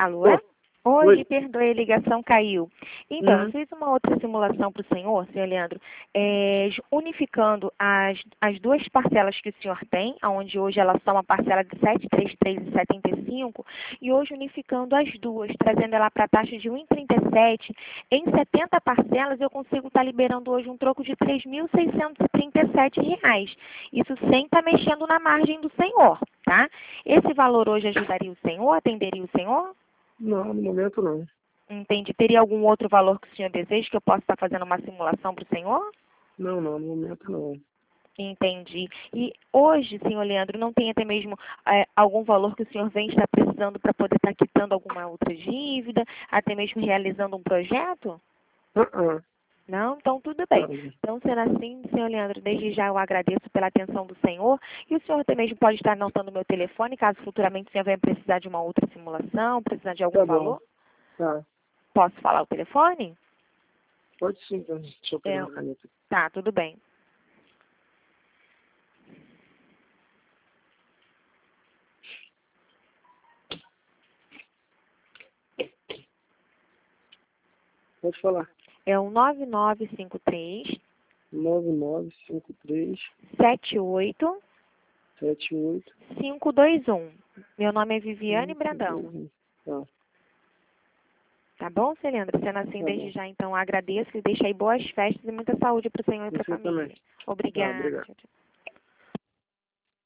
Alô? Bom, Oi, oi. me perdoe, a ligação caiu. Então, eu fiz uma outra simulação para o senhor Leandro, unificando as duas parcelas que o senhor tem, onde hoje elas são a parcela de 733,75, e hoje unificando as duas, trazendo ela para a taxa de 1,37, em 70 parcelas eu consigo estar liberando hoje um troco de R$ 3.637. Isso sem estar mexendo na margem do senhor, tá? Esse valor hoje ajudaria o senhor, atenderia o senhor? Não, no momento não. Entendi. Teria algum outro valor que o senhor deseja que eu possa estar fazendo uma simulação para o senhor? Não, no momento não. Entendi. E hoje, senhor Leandro, não tem até mesmo algum valor que o senhor vem estar precisando para poder estar quitando alguma outra dívida, até mesmo realizando um projeto? Ah, Não? Então tudo bem. não. Então, sendo assim, senhor Leandro, desde já eu agradeço pela atenção do senhor. E o senhor até mesmo pode estar anotando o meu telefone, caso futuramente o senhor venha precisar de uma outra simulação, precisar de algum Tá bom. valor. Tá. Posso falar o telefone? Pode sim, então. Deixa eu pegar É, uma caneta. tá, tudo bem. Pode falar. É o 9953 9953 78 78 521. Meu nome é Viviane Brandão. 521. Tá, Tá bom, senhor Leandro? Sendo assim, tá desde bom. já, então, agradeço e deixo aí boas festas e muita saúde para o senhor e para a Você também. família. Tá, Obrigada. obrigado. Tchau, tchau.